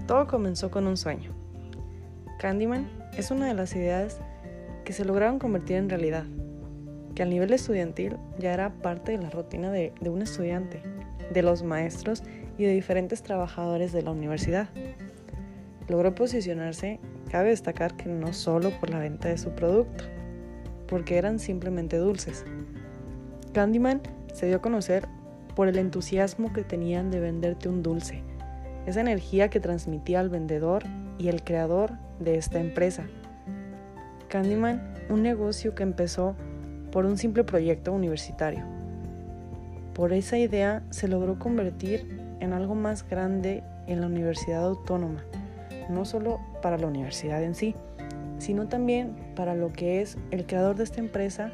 Todo comenzó con un sueño. Candyman es una de las ideas que se lograron convertir en realidad, que al nivel estudiantil ya era parte de la rutina de un estudiante, de los maestros y de diferentes trabajadores de la universidad. Logró posicionarse, cabe destacar que no solo por la venta de su producto, porque eran simplemente dulces. Candyman se dio a conocer por el entusiasmo que tenían de venderte un dulce, esa energía que transmitía el vendedor y el creador de esta empresa. Candyman, un negocio que empezó por un simple proyecto universitario. Por esa idea se logró convertir en algo más grande en la Universidad Autónoma, no solo para la universidad en sí, sino también para lo que es el creador de esta empresa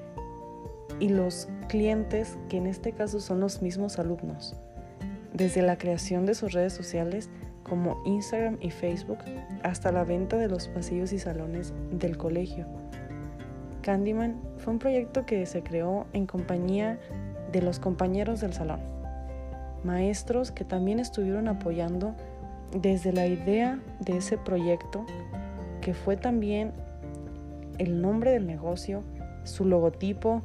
y los clientes, que en este caso son los mismos alumnos. Desde la creación de sus redes sociales como Instagram y Facebook hasta la venta de los pasillos y salones del colegio. Candyman fue un proyecto que se creó en compañía de los compañeros del salón, maestros que también estuvieron apoyando desde la idea de ese proyecto, que fue también el nombre del negocio, su logotipo.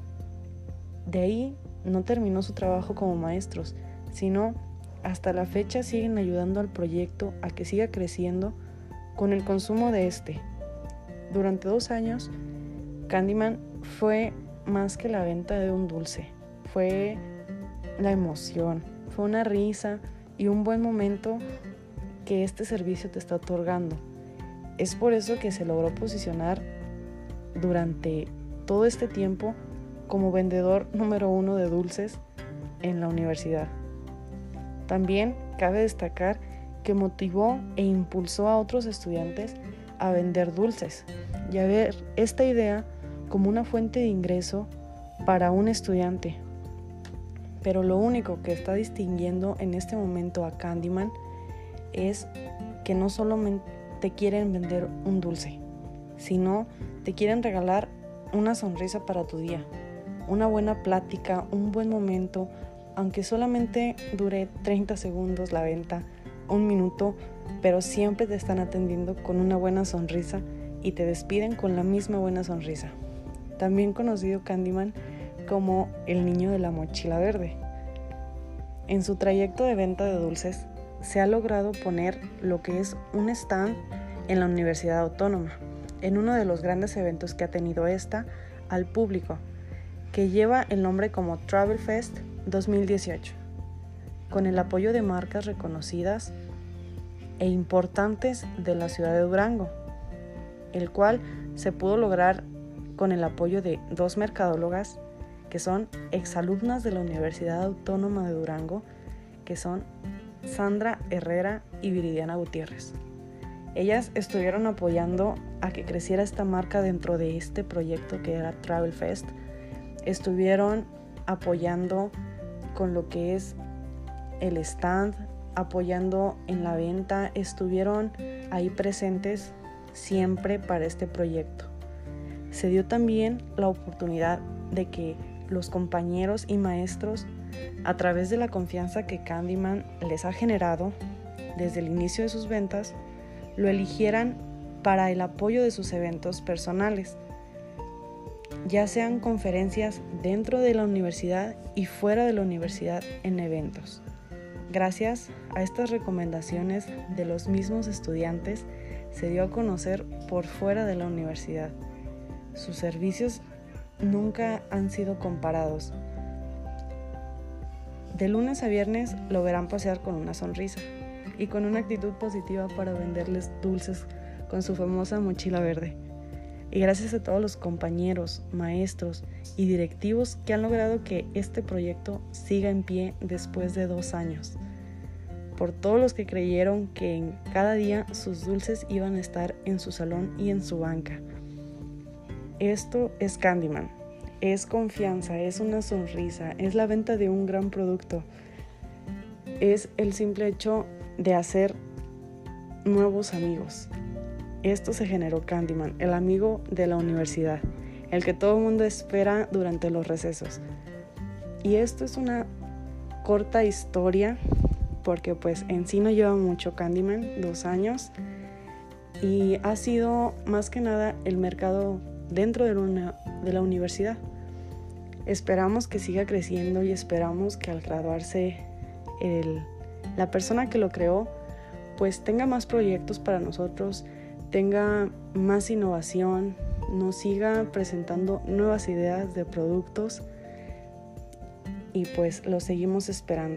De ahí no terminó su trabajo como maestros, sino hasta la fecha siguen ayudando al proyecto a que siga creciendo con el consumo de este. Durante 2 años, Candyman fue más que la venta de un dulce, fue la emoción, fue una risa y un buen momento que este servicio te está otorgando. Es por eso que se logró posicionar durante todo este tiempo como vendedor número 1 de dulces en la universidad. También cabe destacar que motivó e impulsó a otros estudiantes a vender dulces y a ver esta idea como una fuente de ingreso para un estudiante. Pero lo único que está distinguiendo en este momento a Candyman es que no solamente te quieren vender un dulce, sino te quieren regalar una sonrisa para tu día, una buena plática, un buen momento, aunque solamente dure 30 segundos la venta, 1 minuto, pero siempre te están atendiendo con una buena sonrisa y te despiden con la misma buena sonrisa. También conocido Candyman como el niño de la mochila verde. En su trayecto de venta de dulces, se ha logrado poner lo que es un stand en la Universidad Autónoma, en uno de los grandes eventos que ha tenido esta al público, que lleva el nombre como Travel Fest 2018, con el apoyo de marcas reconocidas e importantes de la ciudad de Durango, el cual se pudo lograr con el apoyo de 2 mercadólogas que son exalumnas de la Universidad Autónoma de Durango, que son Sandra Herrera y Viridiana Gutiérrez. Ellas estuvieron apoyando a que creciera esta marca dentro de este proyecto que era Travel Fest. Estuvieron apoyando con lo que es el stand, apoyando en la venta, estuvieron ahí presentes siempre para este proyecto. Se dio también la oportunidad de que los compañeros y maestros, a través de la confianza que Candyman les ha generado desde el inicio de sus ventas, lo eligieran para el apoyo de sus eventos personales, ya sean conferencias dentro de la universidad y fuera de la universidad en eventos. Gracias a estas recomendaciones de los mismos estudiantes, se dio a conocer por fuera de la universidad. Sus servicios nunca han sido comparados. De lunes a viernes lo verán pasear con una sonrisa y con una actitud positiva para venderles dulces con su famosa mochila verde. Y gracias a todos los compañeros, maestros y directivos que han logrado que este proyecto siga en pie después de 2 años. Por todos los que creyeron que en cada día sus dulces iban a estar en su salón y en su banca. Esto es Candyman. Es confianza, es una sonrisa, es la venta de un gran producto. Es el simple hecho de hacer nuevos amigos. Esto se generó Candyman, el amigo de la universidad, el que todo el mundo espera durante los recesos. Y esto es una corta historia porque pues en sí no lleva mucho Candyman, 2 años, y ha sido más que nada el mercado dentro de la universidad. Esperamos que siga creciendo y esperamos que al graduarse la persona que lo creó pues tenga más proyectos para nosotros, tenga más innovación, nos siga presentando nuevas ideas de productos y pues lo seguimos esperando.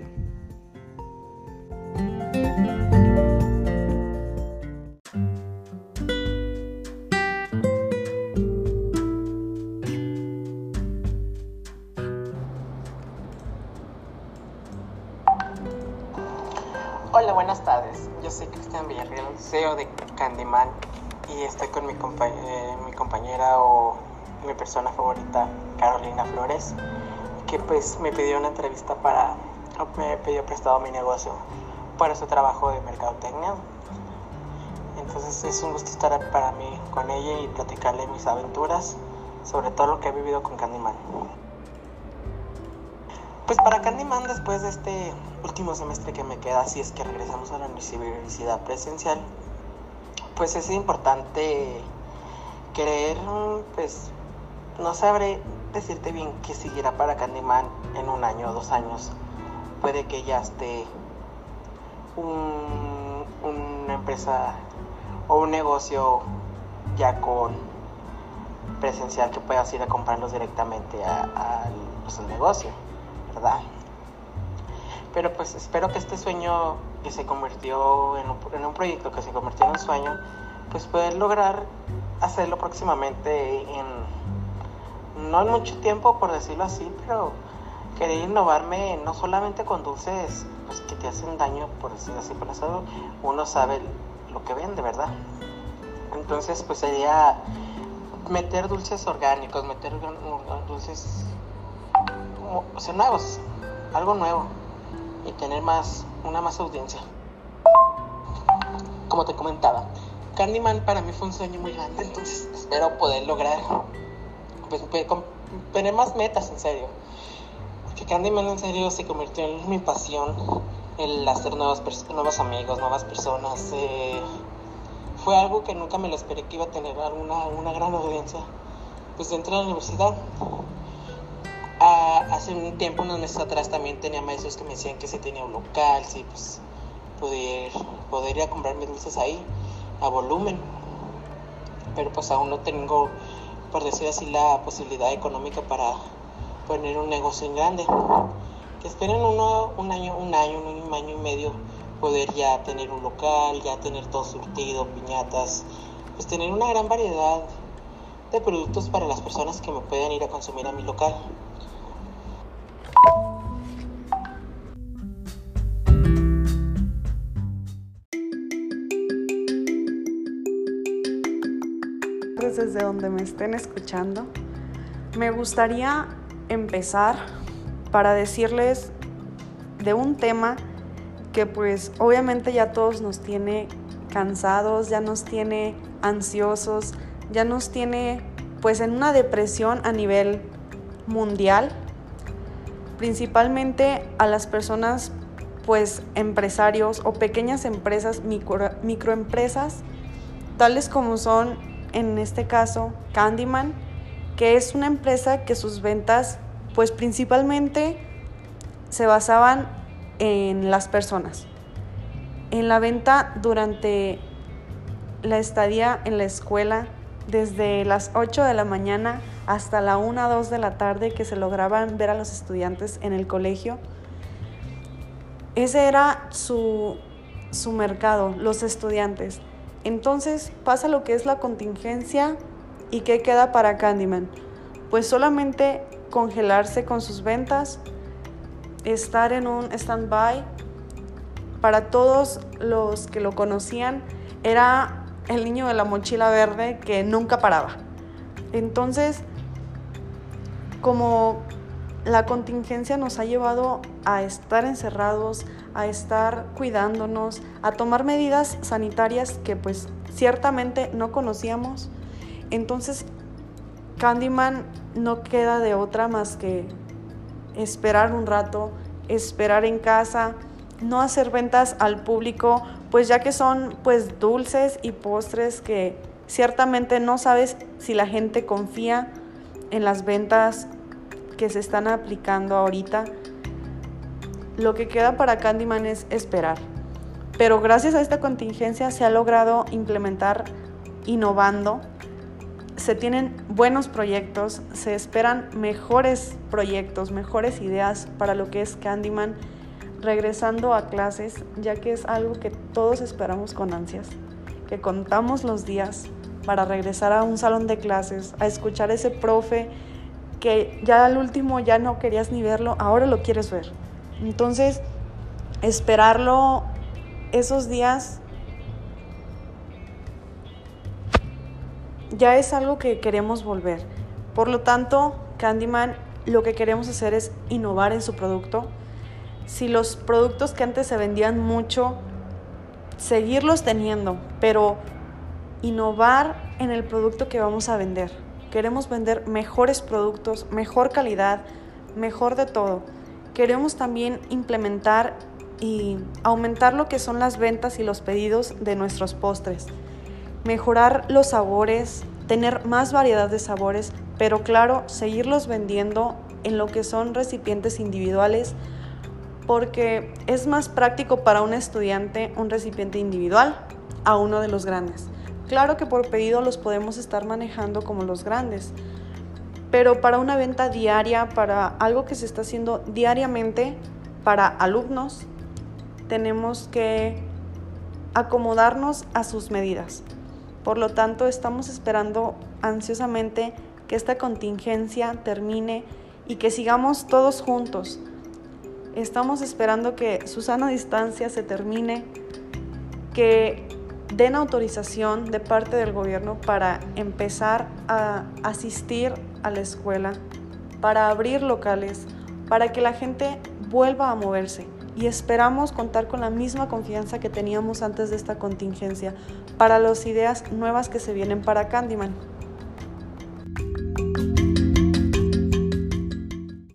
Hola, buenas tardes. Yo soy Cristian Villarreal, CEO de Candyman, y estoy con mi compañera o mi persona favorita, Carolina Flores, que pues me pidió una entrevista me pidió prestado mi negocio para su trabajo de mercadotecnia. Entonces es un gusto estar para mí con ella y platicarle mis aventuras, sobre todo lo que he vivido con Candyman. Pues para Candyman, después de este último semestre que me queda, si es que regresamos a la universidad presencial, pues es importante querer, pues no sabré decirte bien qué seguirá para Candyman en 1 año o 2 años. Puede que ya esté una empresa o un negocio ya con presencial que puedas ir a comprarlos directamente al negocio, ¿verdad? Pero pues espero que este sueño que se convirtió en un proyecto que se convirtió en un sueño, pues poder lograr hacerlo próximamente no en mucho tiempo, por decirlo así, pero querer innovarme no solamente con dulces pues que te hacen daño, por decirlo así, por eso uno sabe lo que vende, ¿verdad? Entonces pues sería meter dulces orgánicos, meter dulces nuevos, algo nuevo, y tener una más audiencia. Como te comentaba, Candyman para mí fue un sueño muy grande, entonces espero poder lograr pues tener más metas, en serio, porque Candyman en serio se convirtió en mi pasión, el hacer nuevos amigos, nuevas personas. Fue algo que nunca me lo esperé, que iba a tener una gran audiencia pues dentro de la universidad. Hace un tiempo, unos meses atrás, también tenía maestros que me decían que si tenía un local, sí, pues poder ir a comprar mis dulces ahí a volumen, pero pues aún no tengo, por decir así, la posibilidad económica para poner un negocio en grande. Que espero en un año y medio poder ya tener un local, ya tener todo surtido, piñatas, pues tener una gran variedad de productos para las personas que me puedan ir a consumir a mi local. Desde donde me estén escuchando, me gustaría empezar para decirles de un tema que pues obviamente ya todos nos tiene cansados, ya nos tiene ansiosos, ya nos tiene pues en una depresión a nivel mundial, principalmente a las personas pues empresarios o pequeñas empresas, microempresas, tales como son en este caso Candyman, que es una empresa que sus ventas pues principalmente se basaban en las personas, en la venta durante la estadía en la escuela, desde las 8 de la mañana hasta la 1 o 2 de la tarde que se lograban ver a los estudiantes en el colegio. Ese era su mercado, los estudiantes. Entonces pasa lo que es la contingencia y ¿qué queda para Candyman? Pues solamente congelarse con sus ventas, estar en un stand-by. Para todos los que lo conocían, era el niño de la mochila verde que nunca paraba. Entonces, como la contingencia nos ha llevado a estar encerrados, a estar cuidándonos, a tomar medidas sanitarias que pues ciertamente no conocíamos, entonces Candyman no queda de otra más que esperar un rato, esperar en casa, no hacer ventas al público, pues ya que son pues dulces y postres que ciertamente no sabes si la gente confía en las ventas que se están aplicando ahorita. Lo que queda para Candyman es esperar. Pero gracias a esta contingencia se ha logrado implementar innovando. Se tienen buenos proyectos, se esperan mejores proyectos, mejores ideas para lo que es Candyman regresando a clases, ya que es algo que todos esperamos con ansias, que contamos los días para regresar a un salón de clases, a escuchar a ese profe que ya al último ya no querías ni verlo, ahora lo quieres ver. Entonces, esperarlo esos días ya es algo que queremos volver. Por lo tanto, Candyman lo que queremos hacer es innovar en su producto. Si los productos que antes se vendían mucho, seguirlos teniendo, pero innovar en el producto que vamos a vender. Queremos vender mejores productos, mejor calidad, mejor de todo. Queremos también implementar y aumentar lo que son las ventas y los pedidos de nuestros postres. Mejorar los sabores, tener más variedad de sabores, pero claro, seguirlos vendiendo en lo que son recipientes individuales, porque es más práctico para un estudiante un recipiente individual a uno de los grandes. Claro que por pedido los podemos estar manejando como los grandes, pero para una venta diaria, para algo que se está haciendo diariamente para alumnos, tenemos que acomodarnos a sus medidas. Por lo tanto, estamos esperando ansiosamente que esta contingencia termine y que sigamos todos juntos. Estamos esperando que su sana distancia se termine, que den autorización de parte del gobierno para empezar a asistir a la escuela, para abrir locales, para que la gente vuelva a moverse. Y esperamos contar con la misma confianza que teníamos antes de esta contingencia para las ideas nuevas que se vienen para Candyman.